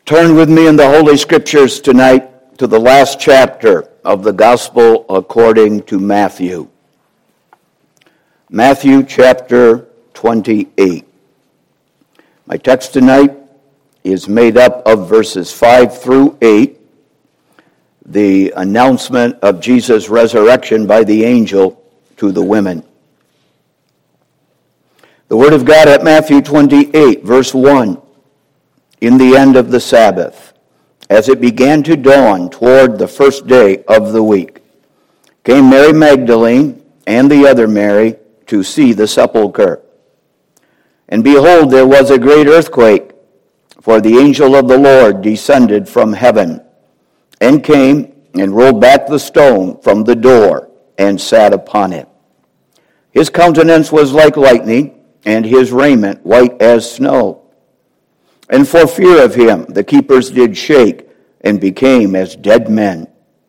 Turn with me in the Holy Scriptures tonight to the last chapter of the Gospel according to Matthew. Matthew chapter 28. My text tonight is made up of verses 5 through 8, the announcement of Jesus' resurrection by the angel to the women. The Word of God at Matthew 28, verse 1. In the end of the Sabbath, as it began to dawn toward the first day of the week, came Mary Magdalene and the other Mary to see the sepulchre. And behold, there was a great earthquake, for the angel of the Lord descended from heaven, and came and rolled back the stone from the door, and sat upon it. His countenance was like lightning, and his raiment white as snow. And for fear of him, the keepers did shake, and became as dead men.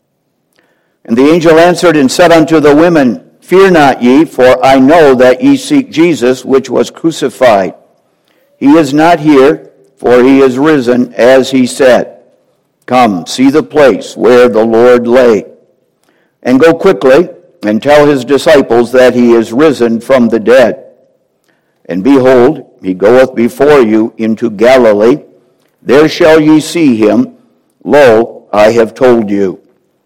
And the angel answered and said unto the women, Fear not ye, for I know that ye seek Jesus, which was crucified. He is not here, for he is risen, as he said. Come, see the place where the Lord lay. And go quickly, and tell his disciples that he is risen from the dead. And behold, he goeth before you into Galilee. There shall ye see him. Lo, I have told you.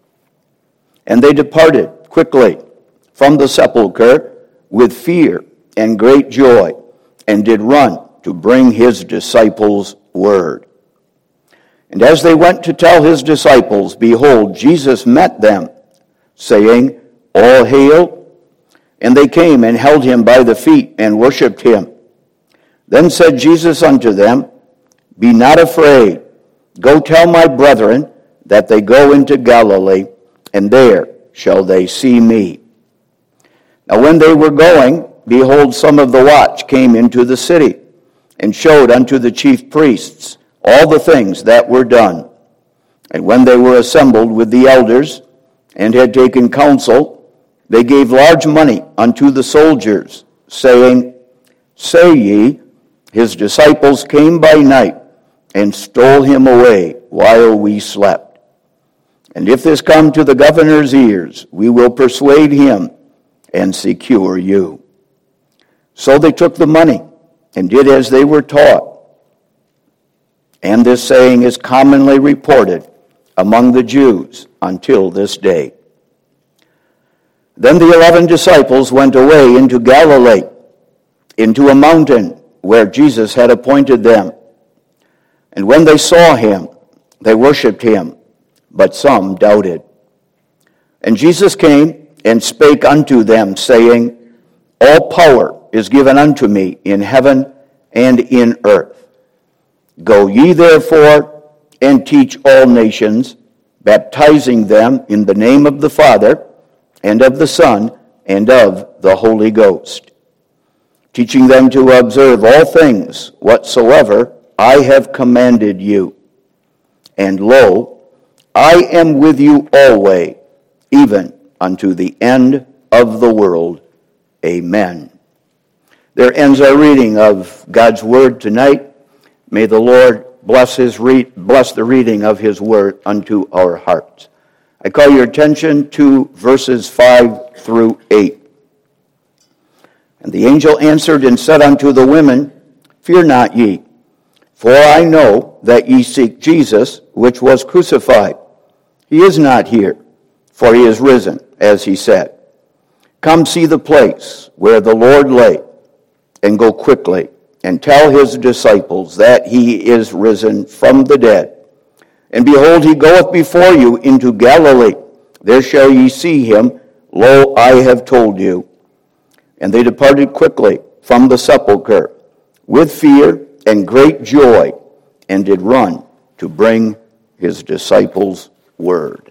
And they departed quickly from the sepulchre with fear and great joy, and did run to bring his disciples word. And as they went to tell his disciples, behold, Jesus met them, saying, All hail. And they came and held him by the feet and worshipped him. Then said Jesus unto them, Be not afraid. Go tell my brethren that they go into Galilee, and there shall they see me. Now when they were going, behold, some of the watch came into the city, and showed unto the chief priests all the things that were done. And when they were assembled with the elders, and had taken counsel, they gave large money unto the soldiers, saying, Say ye, his disciples came by night, and stole him away while we slept. And if this come to the governor's ears, we will persuade him, and secure you. So they took the money, and did as they were taught. And this saying is commonly reported among the Jews until this day. Then the 11 disciples went away into Galilee, into a mountain where Jesus had appointed them. And when they saw him, they worshipped him, but some doubted. And Jesus came and spake unto them, saying, All power is given unto me in heaven and in earth. Go ye therefore and teach all nations, baptizing them in the name of the Father, and of the Son, and of the Holy Ghost, teaching them to observe all things whatsoever I have commanded you. And lo, I am with you always, even unto the end of the world. Amen. There ends our reading of God's Word tonight. May the Lord bless the reading of his Word unto our hearts. I call your attention to verses 5 through 8. And the angel answered and said unto the women, Fear not ye, for I know that ye seek Jesus, which was crucified. He is not here, for he is risen, as he said. Come see the place where the Lord lay, and go quickly, and tell his disciples that he is risen from the dead. And behold, he goeth before you into Galilee. There shall ye see him. Lo, I have told you. And they departed quickly from the sepulchre with fear and great joy, and did run to bring his disciples word.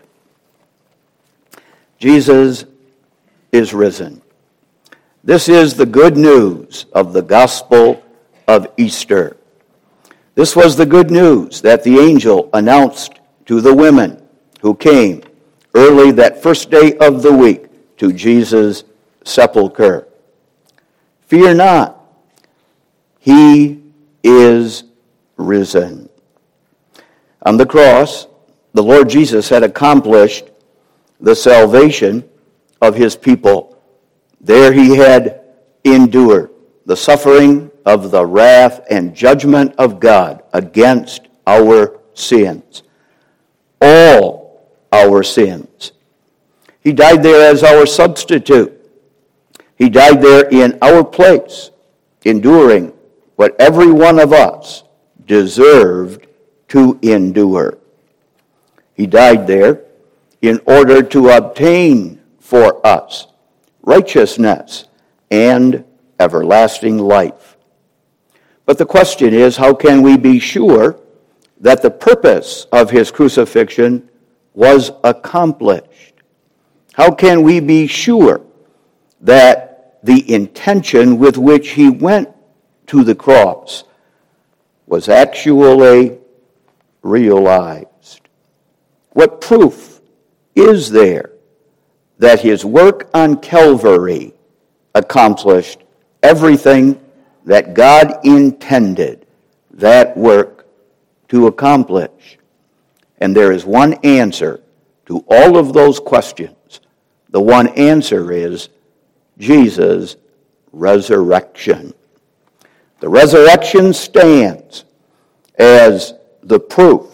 Jesus is risen. This is the good news of the gospel of Easter. This was the good news that the angel announced to the women who came early that first day of the week to Jesus' sepulchre. Fear not, he is risen. On the cross, the Lord Jesus had accomplished the salvation of his people. There he had endured the suffering of the wrath and judgment of God against our sins. All our sins. He died there as our substitute. He died there in our place, enduring what every one of us deserved to endure. He died there in order to obtain for us righteousness and everlasting life. But the question is, how can we be sure that the purpose of his crucifixion was accomplished? How can we be sure that the intention with which he went to the cross was actually realized? What proof is there that his work on Calvary accomplished everything that God intended that work to accomplish? And there is one answer to all of those questions. The one answer is Jesus' resurrection. The resurrection stands as the proof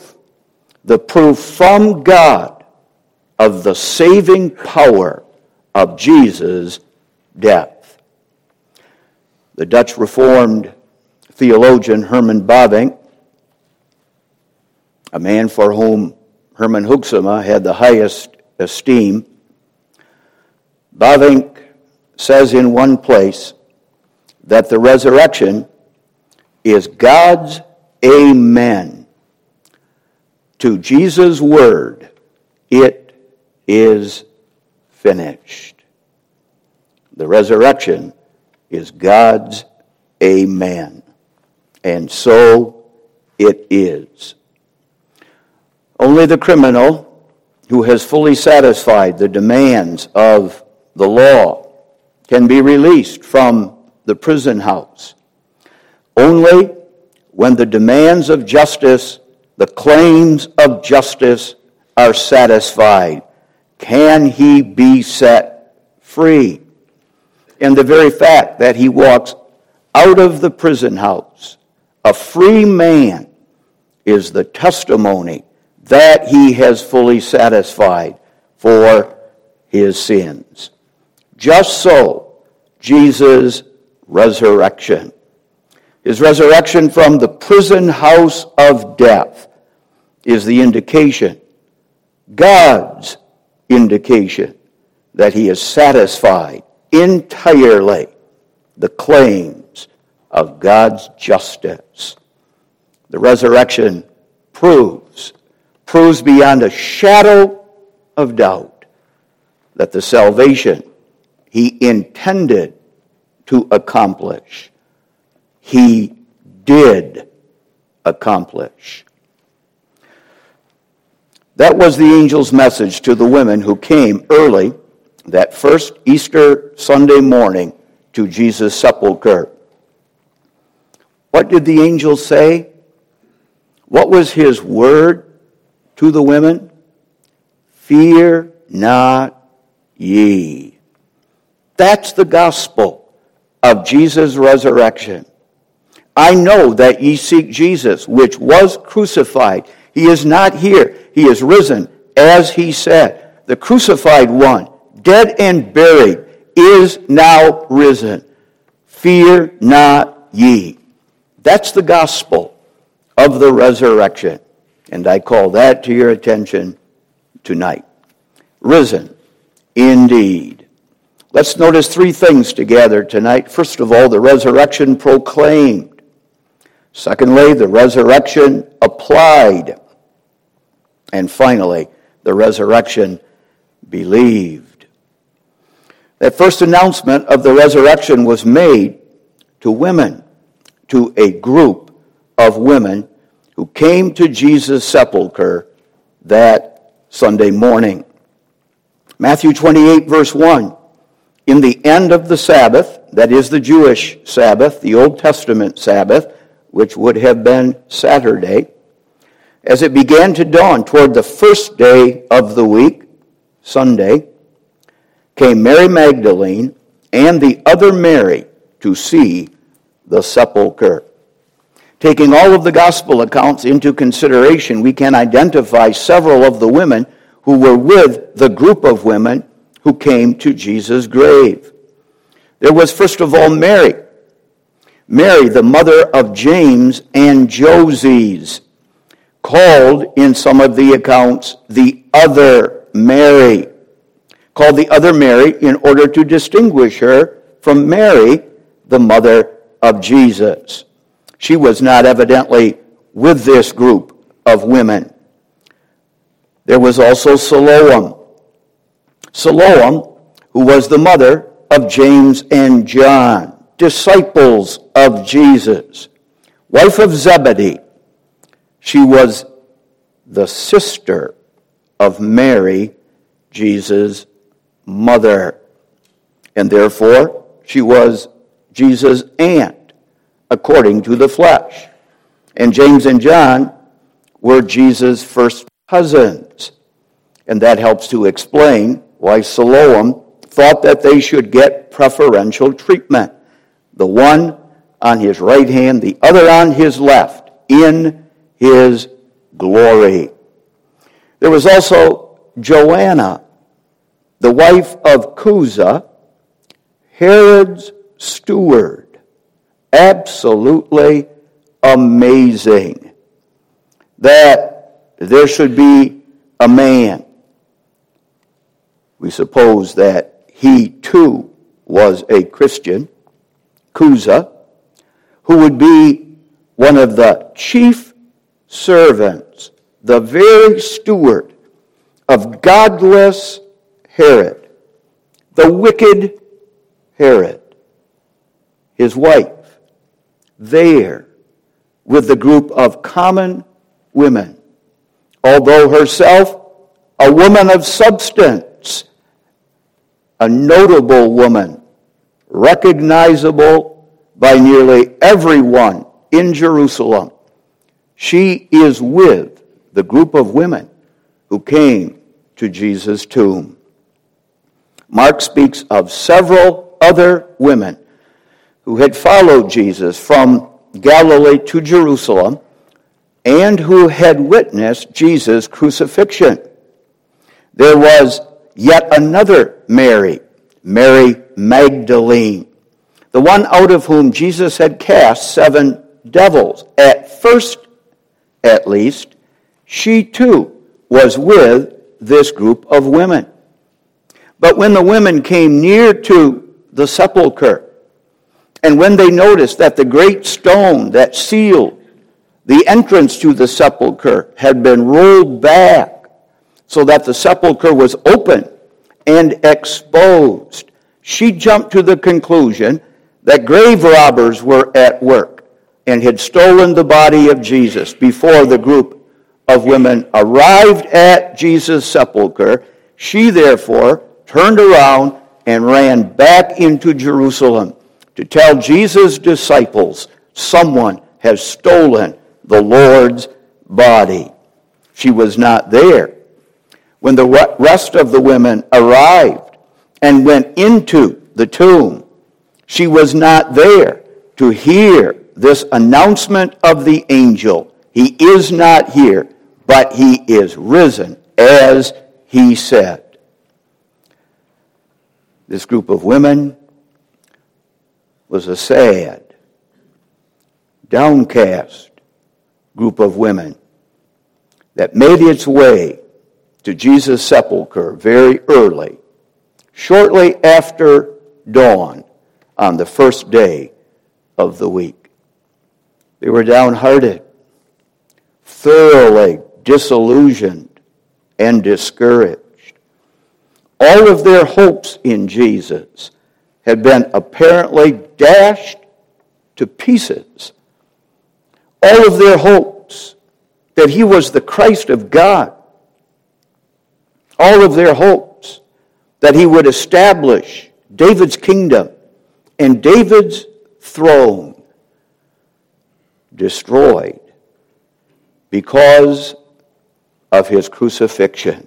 from God of the saving power of Jesus' death. The Dutch Reformed theologian Herman Bavinck, a man for whom Herman Hoeksema had the highest esteem, Bavinck says in one place that the resurrection is God's amen to Jesus' word, "It is finished." The resurrection is God's amen. And so it is. Only the criminal who has fully satisfied the demands of the law can be released from the prison house. Only when the demands of justice, the claims of justice are satisfied, can he be set free. And the very fact that he walks out of the prison house, a free man, is the testimony that he has fully satisfied for his sins. Just so, Jesus' resurrection. His resurrection from the prison house of death is the indication, God's indication, that he has satisfied entirely the claims of God's justice. The resurrection proves beyond a shadow of doubt that the salvation he intended to accomplish, he did accomplish. That was the angel's message to the women who came early that first Easter Sunday morning to Jesus' sepulchre. What did the angel say? What was his word to the women? Fear not ye. That's the gospel of Jesus' resurrection. I know that ye seek Jesus, which was crucified. He is not here. He is risen, as he said. The crucified one, dead and buried, is now risen. Fear not ye. That's the gospel of the resurrection. And I call that to your attention tonight. Risen indeed. Let's notice three things together tonight. First of all, the resurrection proclaimed. Secondly, the resurrection applied. And finally, the resurrection believed. That first announcement of the resurrection was made to women, to a group of women who came to Jesus' sepulchre that Sunday morning. Matthew 28, verse 1. In the end of the Sabbath, that is the Jewish Sabbath, the Old Testament Sabbath, which would have been Saturday, As it began to dawn toward the first day of the week, Sunday, came Mary Magdalene and the other Mary to see the sepulchre. Taking all of the gospel accounts into consideration, we can identify several of the women who were with the group of women who came to Jesus' grave. There was, first of all, Mary. Mary, the mother of James and Joses, called in some of the accounts the other Mary. Called the other Mary in order to distinguish her from Mary, the mother of Jesus. She was not evidently with this group of women. There was also Salome. Salome, who was the mother of James and John, disciples of Jesus, wife of Zebedee. She was the sister of Mary, Jesus' mother, and therefore she was Jesus' aunt, according to the flesh. And James and John were Jesus' first cousins, and that helps to explain why Salome thought that they should get preferential treatment, the one on his right hand, the other on his left, in his glory. There was also Joanna, the wife of Chuza, Herod's steward. Absolutely amazing that there should be a man. We suppose that he too was a Christian, Chuza, who would be one of the chief servants, the very steward of godless Herod, the wicked Herod, his wife, there with the group of common women, although herself a woman of substance, a notable woman, recognizable by nearly everyone in Jerusalem. She is with the group of women who came to Jesus' tomb. Mark speaks of several other women who had followed Jesus from Galilee to Jerusalem and who had witnessed Jesus' crucifixion. There was yet another Mary, Mary Magdalene, the one out of whom Jesus had cast 7 devils. At first, at least, she too was with this group of women. But when the women came near to the sepulchre, and when they noticed that the great stone that sealed the entrance to the sepulchre had been rolled back so that the sepulchre was open and exposed, she jumped to the conclusion that grave robbers were at work and had stolen the body of Jesus before the group of women arrived at Jesus' sepulchre. She therefore turned around and ran back into Jerusalem to tell Jesus' disciples, someone has stolen the Lord's body. She was not there when the rest of the women arrived and went into the tomb. She was not there to hear this announcement of the angel. He is not here, but he is risen, as he said. This group of women was a sad, downcast group of women that made its way to Jesus' sepulchre very early, shortly after dawn on the first day of the week. They were downhearted, thoroughly disillusioned, and discouraged. All of their hopes in Jesus had been apparently dashed to pieces. All of their hopes that he was the Christ of God. All of their hopes that he would establish David's kingdom and David's throne destroyed because of his crucifixion.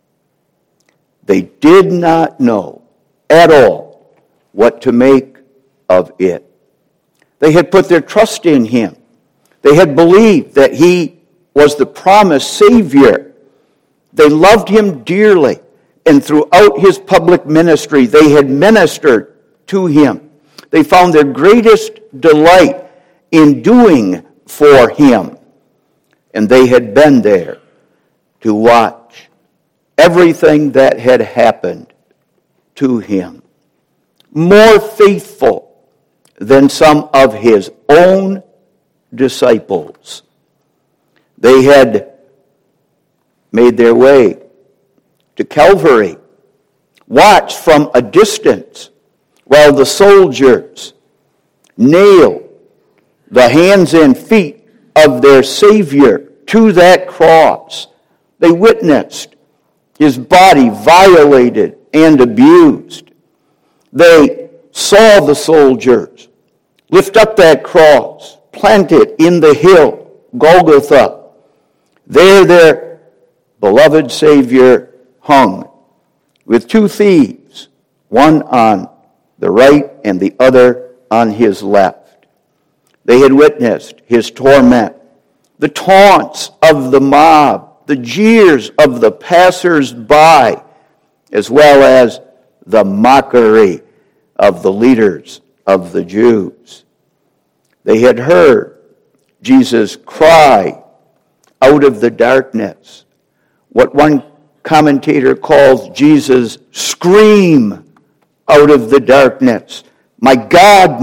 They did not know at all what to make of it. They had put their trust in him. They had believed that he was the promised Savior. They loved him dearly, and throughout his public ministry, they had ministered to him. They found their greatest delight in doing for him. And they had been there to watch everything that had happened to him. More faithful than some of his own disciples. They had made their way to Calvary, watched from a distance while the soldiers nailed the hands and feet of their Savior to that cross. They witnessed his body violated and abused. They saw the soldiers lift up that cross, plant it in the hill, Golgotha. There their beloved Savior hung with two thieves, one on the right and the other on his left. They had witnessed his torment, the taunts of the mob, the jeers of the passers-by, as well as the mockery of the leaders of the Jews. They had heard Jesus cry out of the darkness, what one commentator calls Jesus' scream out of the darkness. My God,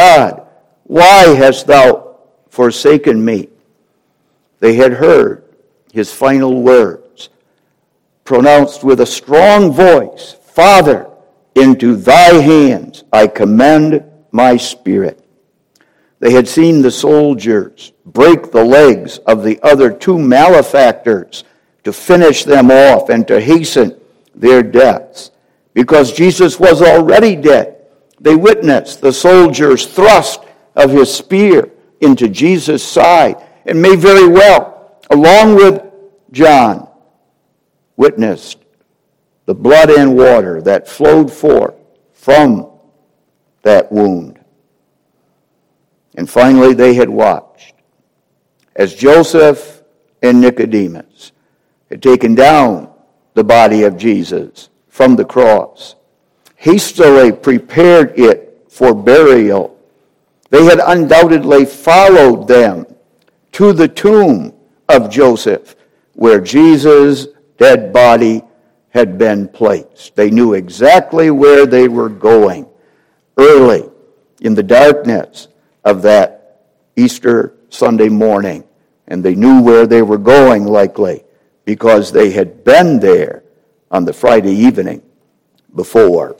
why hast thou forsaken me? They had heard his final words, pronounced with a strong voice, Father, into thy hands I commend my spirit. They had seen the soldiers break the legs of the other two malefactors to finish them off and to hasten their deaths. Because Jesus was already dead, they witnessed the soldiers' thrust of his spear into Jesus' side, and may very well, along with John, witnessed the blood and water that flowed forth from that wound. And finally, they had watched as Joseph and Nicodemus had taken down the body of Jesus from the cross, hastily prepared it for burial. They had undoubtedly followed them to the tomb of Joseph, where Jesus' dead body had been placed. They knew exactly where they were going early in the darkness of that Easter Sunday morning. And they knew where they were going, likely, because they had been there on the Friday evening before.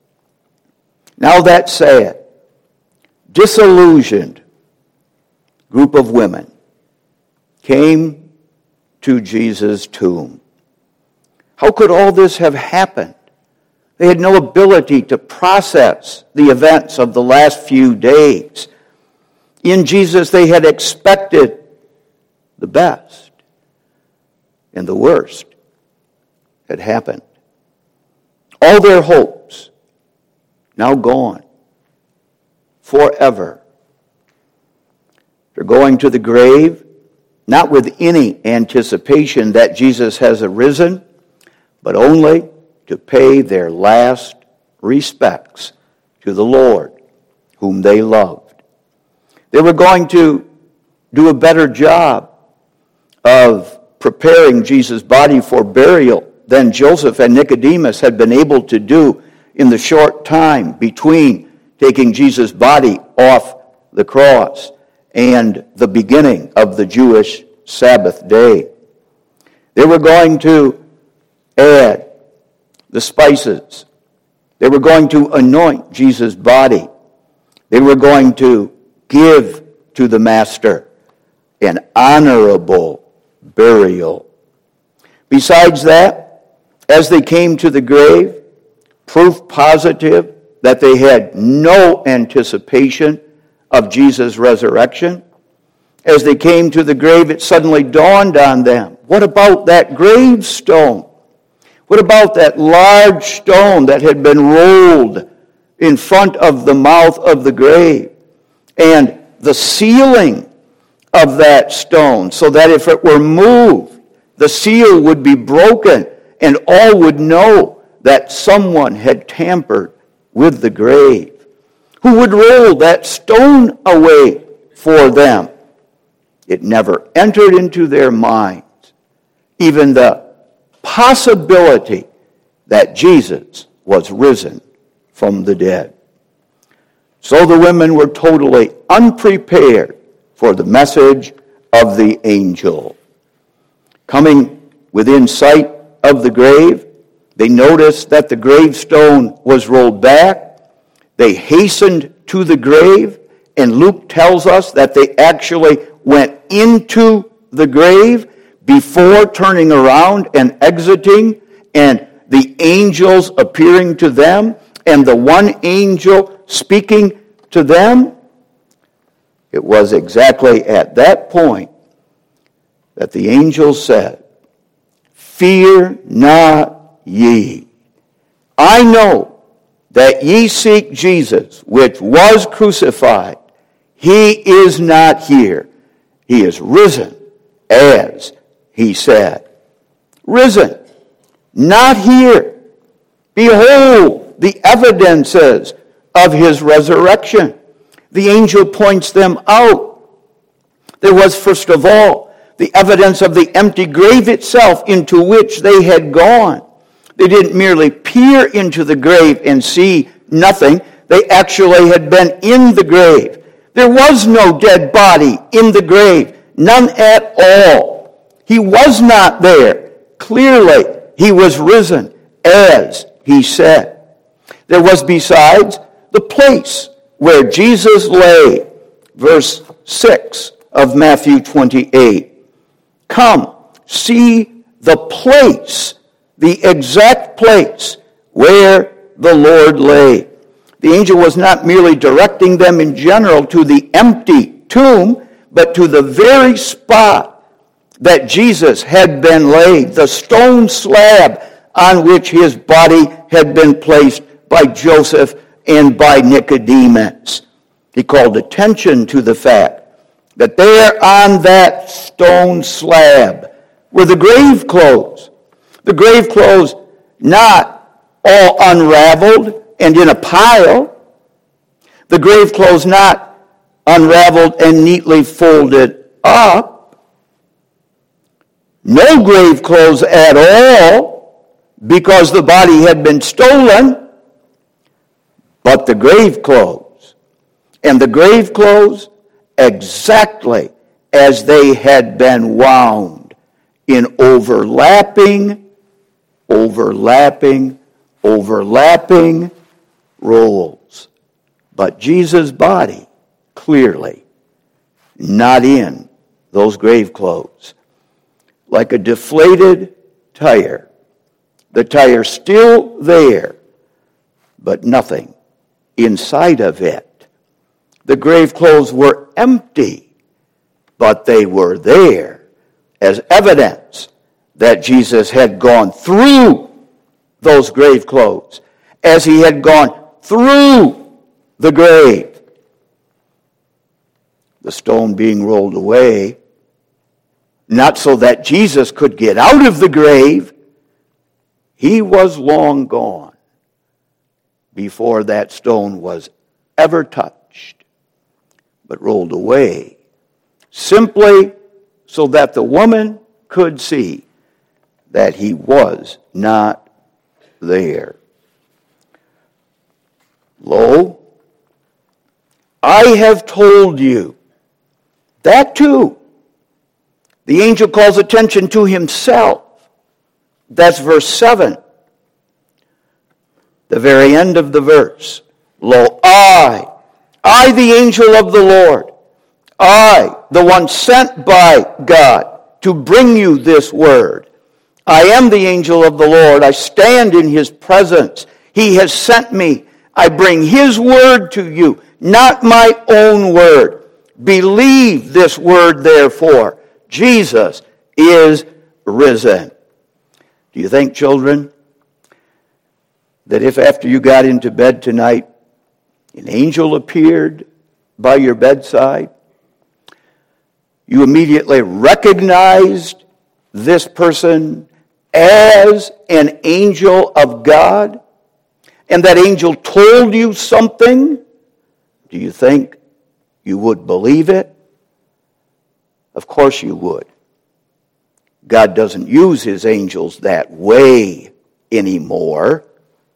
Now that sad, disillusioned group of women came to Jesus' tomb. How could all this have happened? They had no ability to process the events of the last few days. In Jesus, they had expected the best, and the worst had happened. All their hopes now gone forever. They're going to the grave, not with any anticipation that Jesus has arisen, but only to pay their last respects to the Lord, whom they loved. They were going to do a better job of preparing Jesus' body for burial than Joseph and Nicodemus had been able to do in the short time between taking Jesus' body off the cross and the beginning of the Jewish Sabbath day. They were going to add the spices. They were going to anoint Jesus' body. They were going to give to the Master an honorable burial. Besides that, as they came to the grave, proof positive that they had no anticipation of Jesus' resurrection, As they came to the grave, it suddenly dawned on them. What about that gravestone? What about that large stone that had been rolled in front of the mouth of the grave? And the sealing of that stone, so that if it were moved, the seal would be broken and all would know that someone had tampered with the grave. Who would roll that stone away for them? It never entered into their minds even the possibility that Jesus was risen from the dead. So the women were totally unprepared for the message of the angel. Coming within sight of the grave, they noticed that the gravestone was rolled back. They hastened to the grave, and Luke tells us that they actually went into the grave before turning around and exiting, and the angels appearing to them, and the one angel speaking to them. It was exactly at that point that the angel said, "Fear not ye. I know that ye seek Jesus, which was crucified. He is not here. He is risen, as he said." Risen, not here. Behold the evidences of his resurrection. The angel points them out. There was, first of all, the evidence of the empty grave itself into which they had gone. They didn't merely peer into the grave and see nothing. They actually had been in the grave. There was no dead body in the grave, none at all. He was not there. Clearly, he was risen, as he said. There was besides the place where Jesus lay, verse 6 of Matthew 28. Come, see the place, the exact place where the Lord lay. The angel was not merely directing them in general to the empty tomb, but to the very spot that Jesus had been laid, the stone slab on which his body had been placed by Joseph and by Nicodemus. He called attention to the fact that there on that stone slab were the grave clothes. The grave clothes not all unraveled and in a pile. The grave clothes not unraveled and neatly folded up. No grave clothes at all, because the body had been stolen, but the grave clothes. And the grave clothes exactly as they had been wound in overlapping rolls. But Jesus' body, clearly, not in those grave clothes. Like a deflated tire. The tire still there, but nothing inside of it. The grave clothes were empty, but they were there as evidence that Jesus had gone through those grave clothes, as he had gone through the grave. The stone being rolled away, not so that Jesus could get out of the grave. He was long gone before that stone was ever touched, but rolled away simply so that the woman could see that he was not there. Lo, I have told you. That too. The angel calls attention to himself. That's verse 7. The very end of the verse. Lo, I the angel of the Lord, I, the one sent by God to bring you this word. I am the angel of the Lord. I stand in his presence. He has sent me. I bring his word to you, not my own word. Believe this word, therefore. Jesus is risen. Do you think, children, that if after you got into bed tonight, an angel appeared by your bedside, you immediately recognized this person as an angel of God, and that angel told you something? Do you think you would believe it? Of course you would. God doesn't use his angels that way anymore.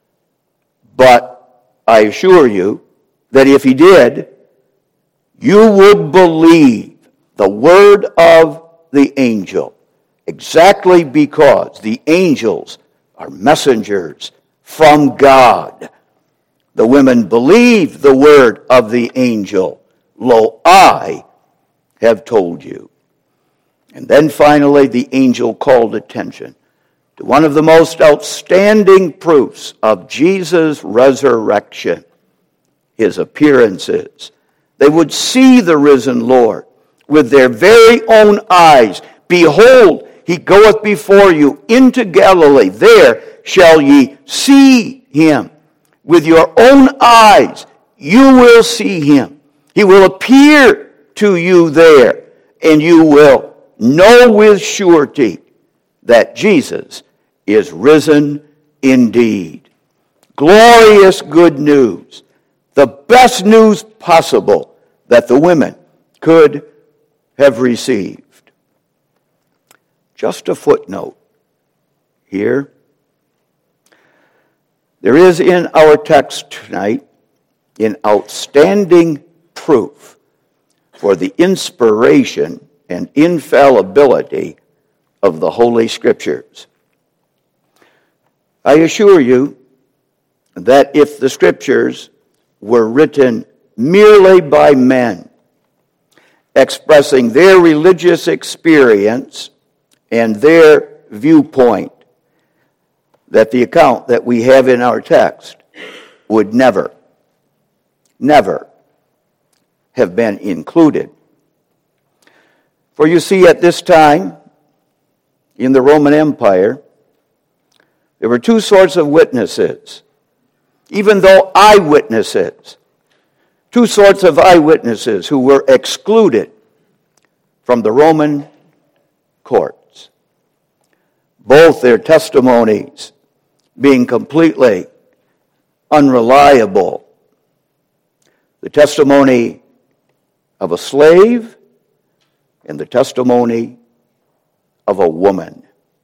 But I assure you that if he did, you would believe the word of the angel, exactly because the angels are messengers from God. The women believed the word of the angel. Lo, I have told you. And then finally, the angel called attention to one of the most outstanding proofs of Jesus' resurrection, his appearances. They would see the risen Lord with their very own eyes. Behold, he goeth before you into Galilee. There shall ye see him. With your own eyes, you will see him. He will appear to you there, and you will know with surety that Jesus is risen indeed. Glorious good news. The best news possible that the women could have received. Just a footnote here. There is in our text tonight an outstanding proof for the inspiration and infallibility of the Holy Scriptures. I assure you that if the Scriptures were written merely by men, expressing their religious experience and their viewpoint, that the account that we have in our text would never have been included. For you see, at this time, in the Roman Empire, there were two sorts of witnesses, even though eyewitnesses. Two sorts of eyewitnesses who were excluded from the Roman courts. Both their testimonies being completely unreliable. The testimony of a slave and the testimony of a woman.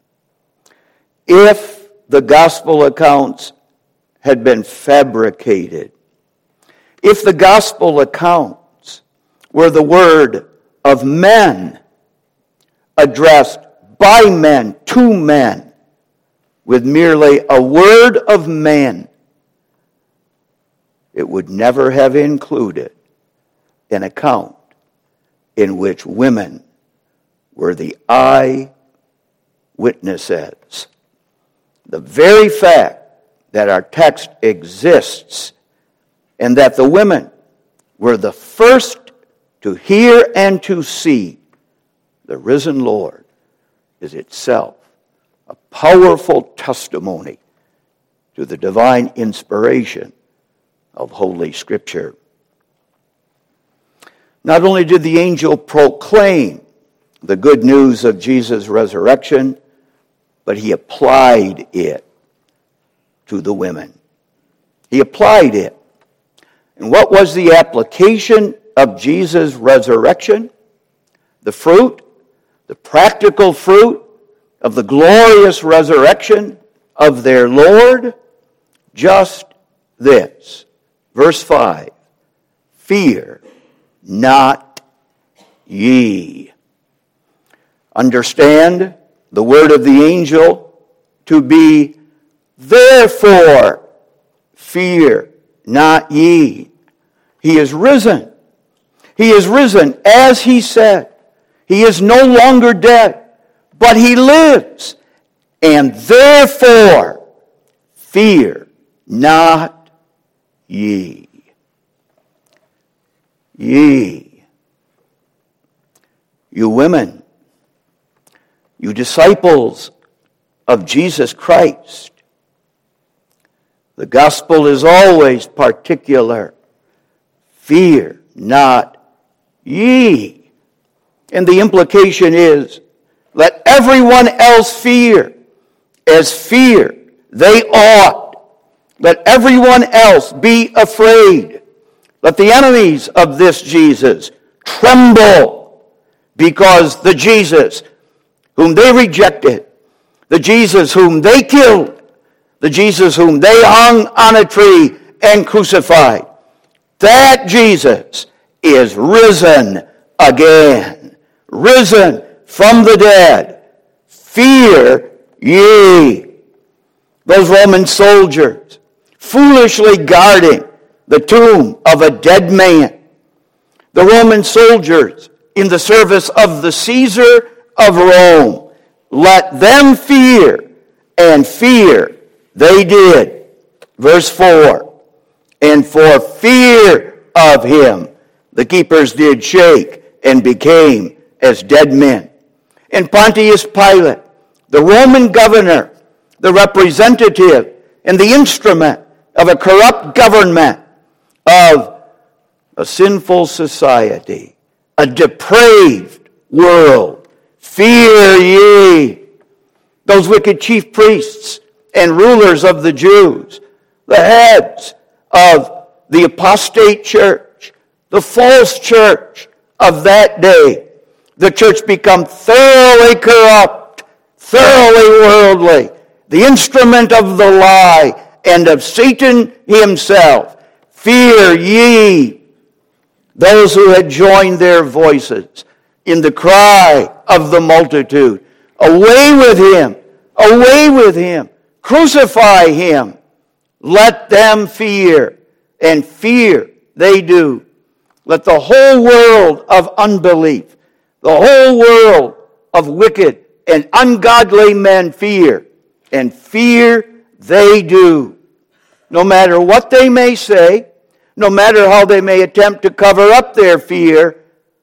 If the gospel accounts had been fabricated, if the gospel accounts were the word of men, addressed by men to men, with merely a word of man, it would never have included an account in which women were the eyewitnesses. The very fact that our text exists and that the women were the first to hear and to see the risen Lord is itself a powerful testimony to the divine inspiration of Holy Scripture. Not only did the angel proclaim the good news of Jesus' resurrection, but he applied it to the women. He applied it. And what was the application of Jesus' resurrection? The fruit, the practical fruit of the glorious resurrection of their Lord? Just this. Verse 5. Fear not ye. Understand the word of the angel to be, therefore, fear not ye. He is risen. He is risen as he said. He is no longer dead, but he lives. And therefore, fear not ye. Ye. You women, you disciples of Jesus Christ. The gospel is always particular. Fear not ye. And the implication is, let everyone else fear as fear they ought. Let everyone else be afraid. Let the enemies of this Jesus tremble, because the Jesus whom they rejected, the Jesus whom they killed, the Jesus whom they hung on a tree and crucified, that Jesus is risen again, risen from the dead. Fear ye. Those Roman soldiers foolishly guarding the tomb of a dead man. The Roman soldiers in the service of the Caesar of Rome. Let them fear, and fear they did. Verse 4, and for fear of him, the keepers did shake and became as dead men. And Pontius Pilate, the Roman governor, the representative and the instrument of a corrupt government, of a sinful society, a depraved world. Fear ye. Those wicked chief priests and rulers of the Jews, the heads of the apostate church, the false church of that day, the church become thoroughly corrupt, thoroughly worldly, the instrument of the lie and of Satan himself. Fear ye. Those who had joined their voices in the cry of the multitude, away with him, away with him, crucify him. Let them fear, and fear they do. Let the whole world of unbelief, the whole world of wicked and ungodly men fear, and fear they do. No matter what they may say, no matter how they may attempt to cover up their fear,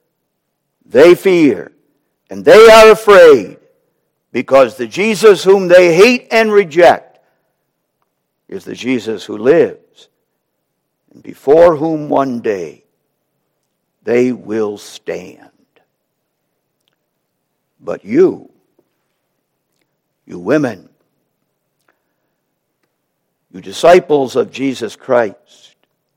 they fear, and they are afraid, because the Jesus whom they hate and reject is the Jesus who lives, and before whom one day they will stand. But you women, you disciples of Jesus Christ,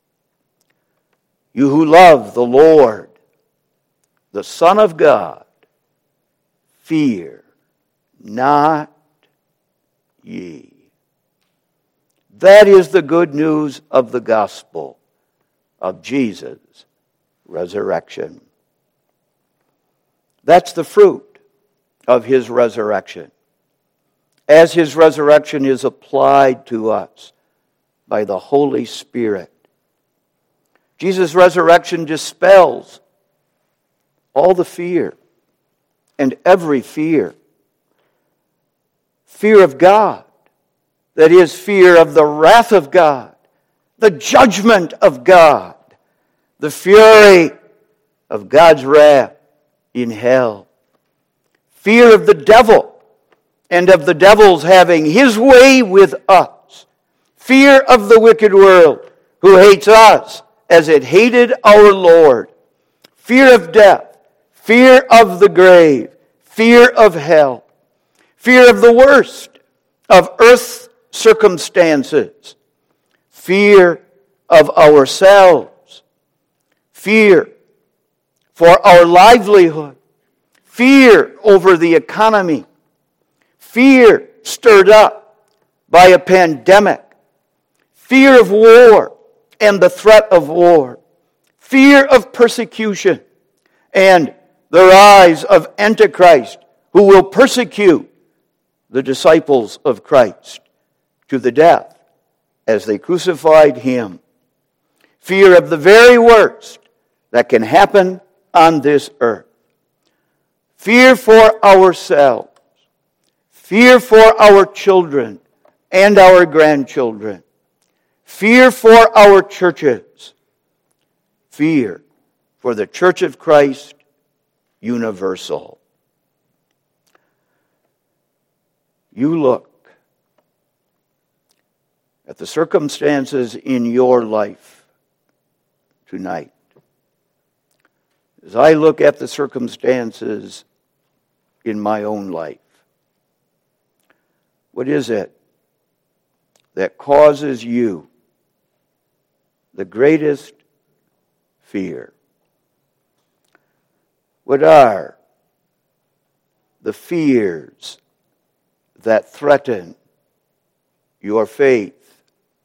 you who love the Lord, the Son of God, fear not ye. That is the good news of the gospel of Jesus' resurrection. That's the fruit of his resurrection, as his resurrection is applied to us by the Holy Spirit. Jesus' resurrection dispels all the fear and every fear. Fear of God, that is, fear of the wrath of God, the judgment of God, the fury of God's wrath in hell. Fear of the devil and of the devil's having his way with us. Fear of the wicked world who hates us as it hated our Lord. Fear of death, fear of the grave, fear of hell, fear of the worst of earth's circumstances, fear of ourselves, fear for our livelihood, fear over the economy, fear stirred up by a pandemic, fear of war and the threat of war, fear of persecution, and the rise of Antichrist, who will persecute the disciples of Christ to the death as they crucified him. Fear of the very worst that can happen on this earth. Fear for ourselves. Fear for our children and our grandchildren. Fear for our churches. Fear for the Church of Christ universal. You look at the circumstances in your life tonight. As I look at the circumstances in my own life, what is it that causes you the greatest fear? What are the fears that threaten your faith?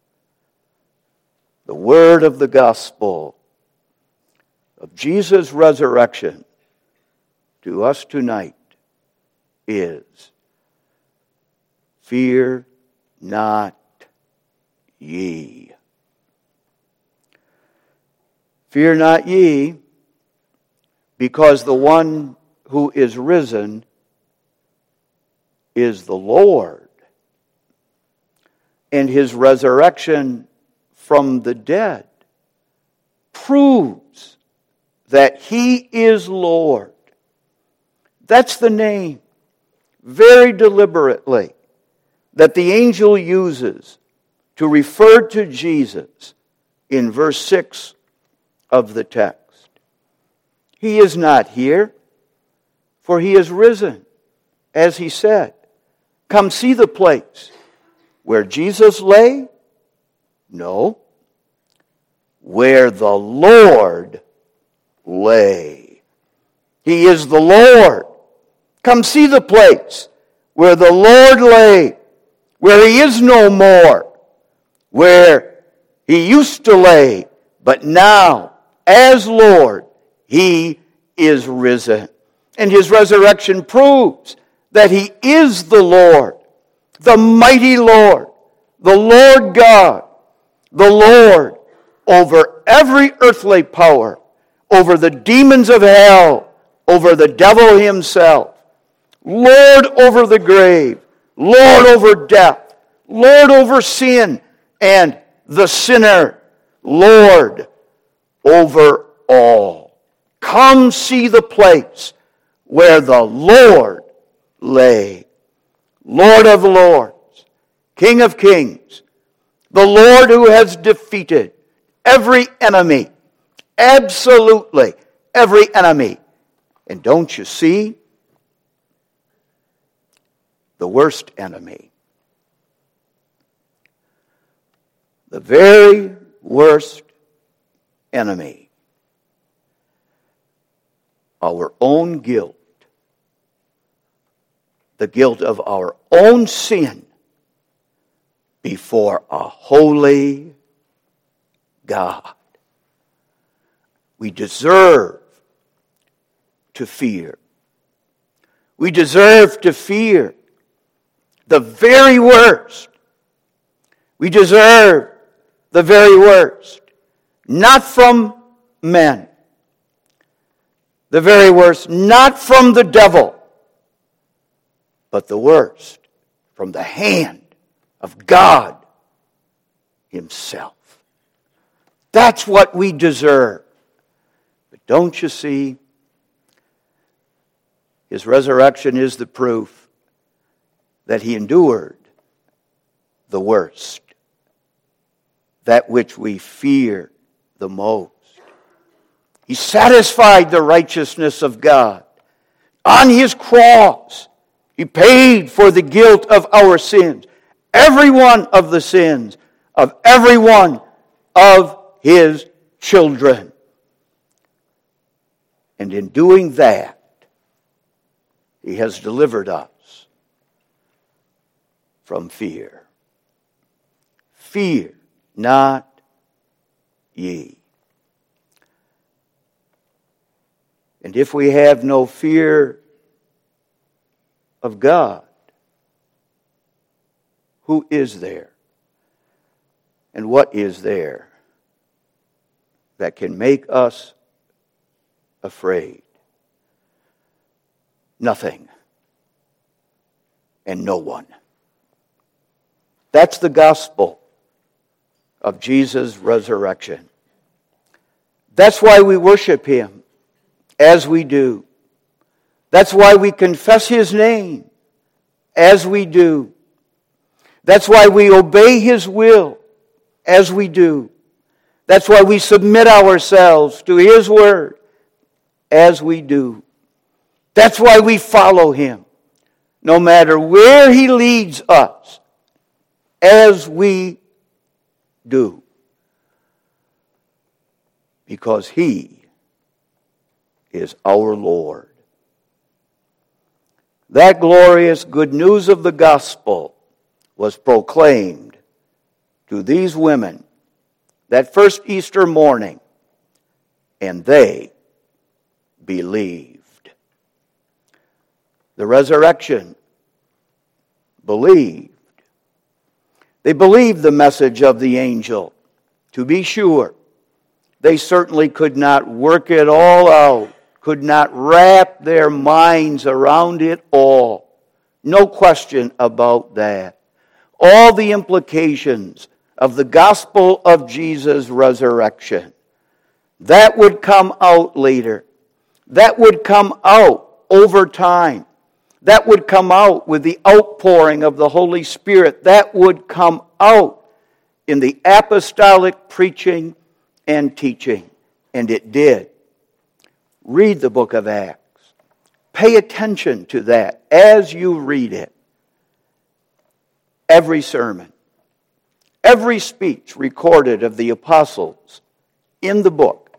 The word of the gospel of Jesus' resurrection to us tonight is, fear not ye. Fear not ye, because the one who is risen is the Lord, and his resurrection from the dead proves that he is Lord. That's the name, very deliberately, that the angel uses to refer to Jesus in verse 6 of the text. He is not here, for he is risen, as he said. Come see the place where Jesus lay? No. Where the Lord lay. He is the Lord. Come see the place where the Lord lay, where he is no more, where he used to lay, but now, as Lord, he is risen. And his resurrection proves that he is the Lord, the mighty Lord, the Lord God, the Lord over every earthly power, over the demons of hell, over the devil himself, Lord over the grave, Lord over death, Lord over sin and the sinner, Lord over all. Come see the place where the Lord lay. Lord of lords, King of kings, the Lord who has defeated every enemy, absolutely every enemy. And don't you see? The worst enemy. The very worst enemy. Our own guilt. The guilt of our own sin before a holy God. We deserve to fear. We deserve to fear the very worst. We deserve the very worst. Not from men. The very worst, not from the devil, but the worst from the hand of God himself. That's what we deserve. But don't you see? His resurrection is the proof that he endured the worst, that which we fear the most. He satisfied the righteousness of God. On his cross, he paid for the guilt of our sins. Every one of the sins of every one of his children. And in doing that, he has delivered us from fear. Fear not ye. And if we have no fear of God, who is there? And what is there that can make us afraid? Nothing and no one. That's the gospel of Jesus' resurrection. That's why we worship him as we do. That's why we confess His name as we do. That's why we obey His will as we do. That's why we submit ourselves to His word as we do. That's why we follow Him, no matter where He leads us, as we do. Because He is our Lord. That glorious good news of the gospel was proclaimed to these women that first Easter morning, and they believed. The resurrection believed. They believed the message of the angel. To be sure, they certainly could not work it all out, could not wrap their minds around it all. No question about that. All the implications of the gospel of Jesus' resurrection. That would come out later. That would come out over time. That would come out with the outpouring of the Holy Spirit. That would come out in the apostolic preaching and teaching. And it did. Read the book of Acts. Pay attention to that as you read it. Every sermon, every speech recorded of the apostles in the book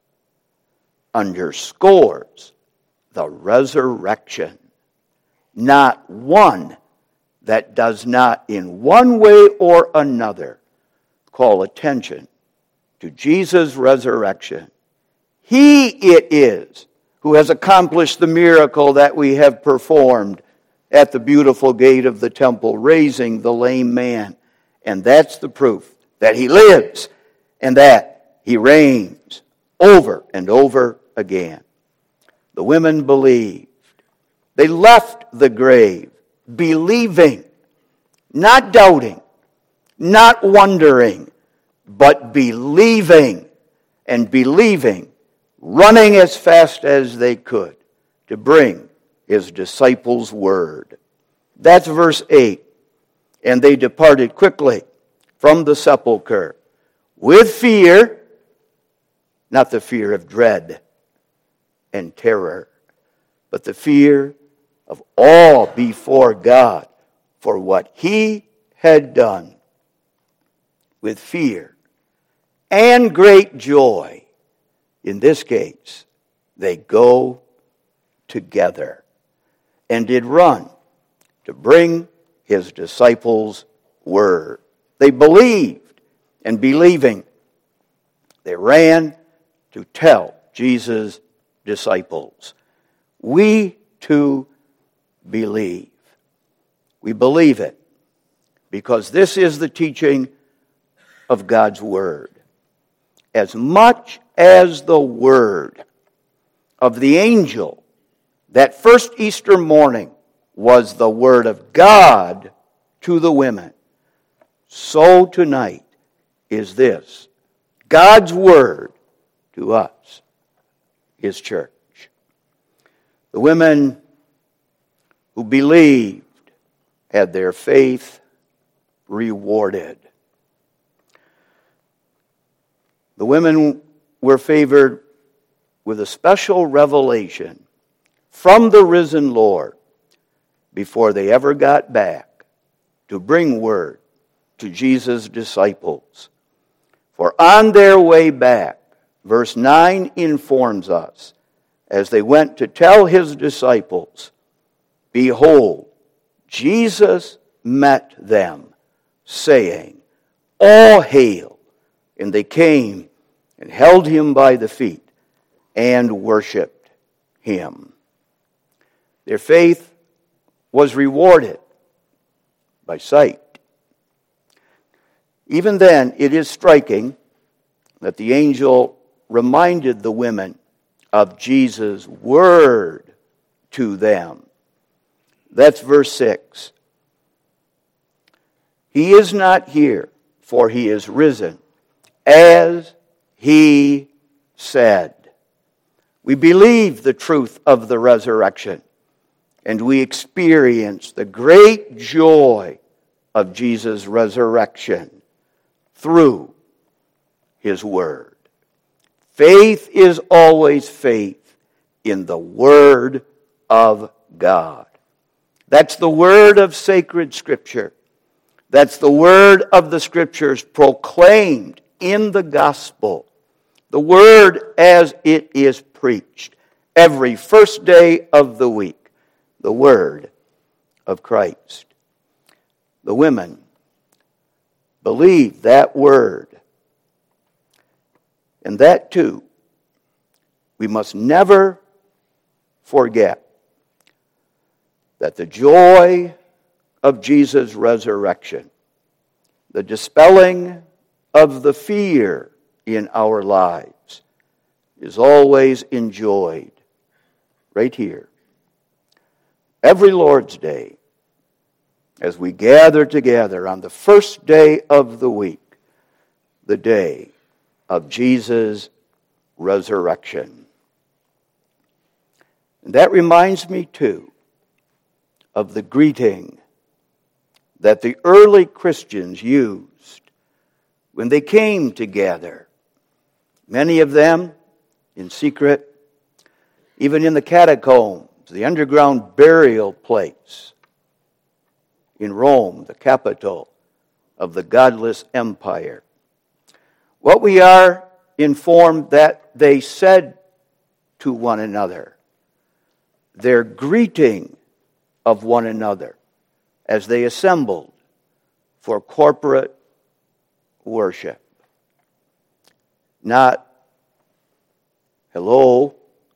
underscores the resurrection. Not one that does not in one way or another call attention to Jesus' resurrection. He it is who has accomplished the miracle that we have performed at the beautiful gate of the temple, raising the lame man. And that's the proof that He lives and that He reigns over and over again. The women believed. They left the grave believing, not doubting, not wondering, but believing, and believing, running as fast as they could to bring His disciples' word. That's verse 8. And they departed quickly from the sepulchre with fear, not the fear of dread and terror, but the fear of awe before God for what He had done. With fear and great joy, in this case, they go together and did run to bring His disciples word. They believed, and believing, they ran to tell Jesus' disciples. We too believe. We believe it because this is the teaching of God's word. As much as the word of the angel that first Easter morning was the word of God to the women, so tonight is this God's word to us, His church. The women who believed had their faith rewarded. The women were favored with a special revelation from the risen Lord before they ever got back to bring word to Jesus' disciples. For on their way back, verse 9 informs us, as they went to tell His disciples, behold, Jesus met them, saying, all hail. And they came and held Him by the feet and worshiped Him. Their faith was rewarded by sight. Even then, it is striking that the angel reminded the women of Jesus' word to them. That's verse 6. He is not here, for He is risen, as He said. We believe the truth of the resurrection, and we experience the great joy of Jesus' resurrection through His Word. Faith is always faith in the Word of God. That's the word of sacred Scripture. That's the word of the Scriptures proclaimed in the gospel. The word as it is preached every first day of the week. The word of Christ. The women believe that word. And that too, we must never forget that the joy of Jesus' resurrection, the dispelling of the fear in our lives, is always enjoyed right here. Every Lord's Day, as we gather together on the first day of the week, the day of Jesus' resurrection. And that reminds me, too, of the greeting that the early Christians used when they came together. Many of them in secret, even in the catacombs, the underground burial place in Rome, the capital of the godless empire. What we are informed that they said to one another, their greeting of one another as they assembled for corporate worship. Not, hello,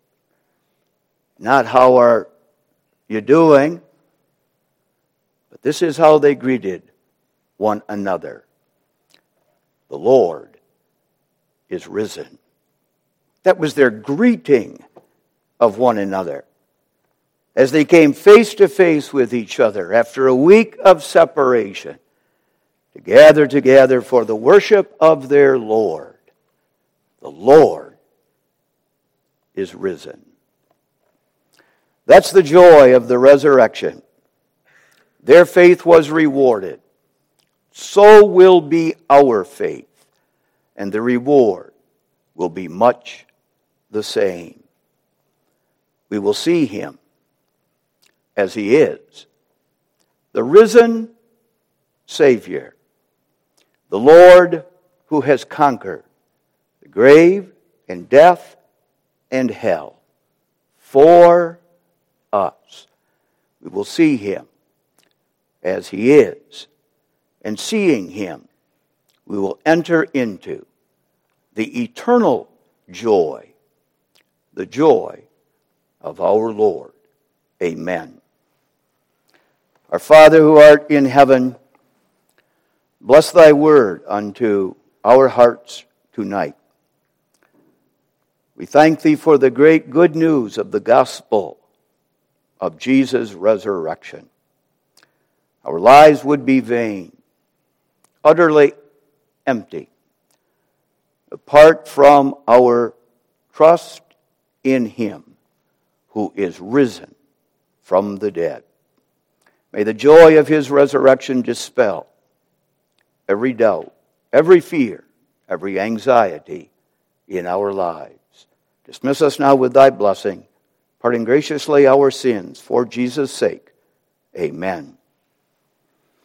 not how are you doing, but this is how they greeted one another. The Lord is risen. That was their greeting of one another as they came face to face with each other after a week of separation to gather together for the worship of their Lord. The Lord is risen. That's the joy of the resurrection. Their faith was rewarded. So will be our faith, and the reward will be much the same. We will see Him as He is, the risen Savior, the Lord who has conquered the grave and death and hell for us. We will see Him as He is, and seeing Him, we will enter into the eternal joy, the joy of our Lord. Amen. Our Father who art in heaven, bless Thy word unto our hearts tonight. We thank Thee for the great good news of the gospel of Jesus' resurrection. Our lives would be vain, utterly empty, apart from our trust in Him who is risen from the dead. May the joy of His resurrection dispel every doubt, every fear, every anxiety in our lives. Dismiss us now with Thy blessing, parting graciously our sins for Jesus' sake. Amen.